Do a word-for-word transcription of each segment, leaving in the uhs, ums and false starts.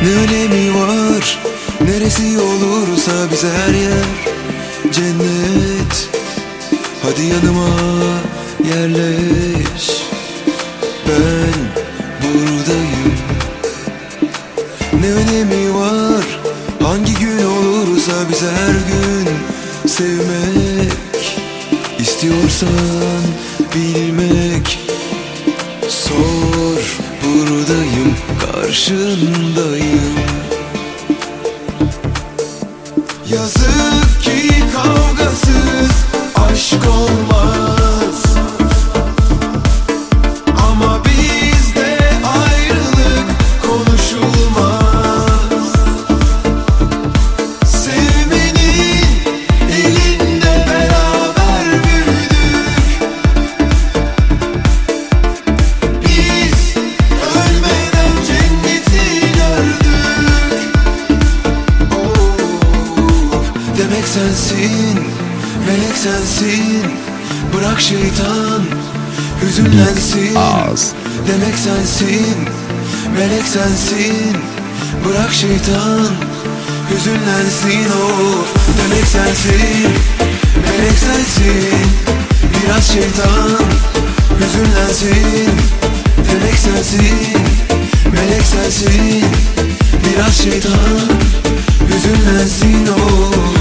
Ne önemi var, neresi olursa bize her yer cennet. Hadi yanıma yerleş, ben buradayım. Ne önemi var, hangi gün olursa bize her gün sevmek. İstiyorsan bilmek, sor, buradayım, karşındayım. Yazık ki kavgasız aşk olmaz, ama bizde ayrılık konuşulmaz. Sevmenin elinde beraber büyüdük, biz ölmeden cenneti gördük. Oh, demek sensin, melek sensin, bırak şeytan hüzünlensin. Ağız. Demek sensin, melek sensin, bırak şeytan hüzünlensin. Of, demek sensin, melek sensin, biraz şeytan hüzünlensin. Demek sensin, melek sensin, biraz şeytan hüzünlensin. Of.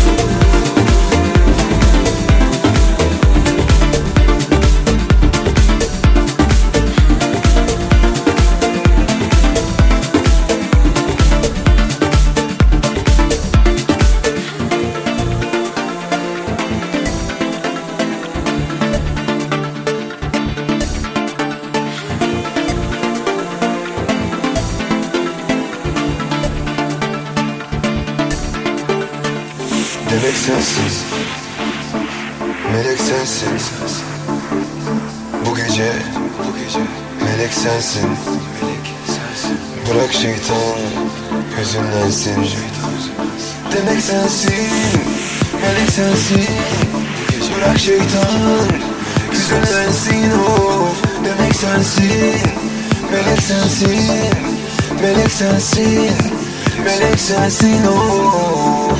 Demek sensin, melek sensin, bu gece melek sensin. Bırak şeytan hüzünlensin. Demek sensin, melek sensin, bırak şeytan hüzünlensin. Oh, demek sensin, melek sensin, melek sensin, melek sensin. Oh.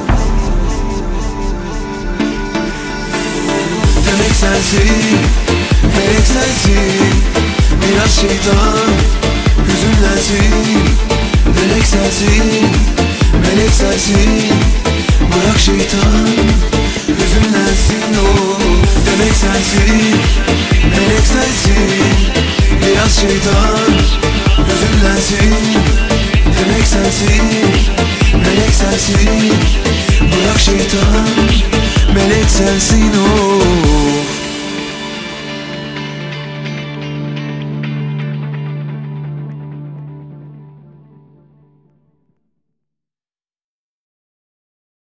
Demek sensin, melek sensin, biraz şeytan hüzünlensin. Demek sensin, melek sensin, bırak şeytan hüzünlensin. Oh, demek sensin, melek sensin, biraz şeytan hüzünlensin. Demek sensin, melek sensin, bırak şeytan, melek sensin. Oh.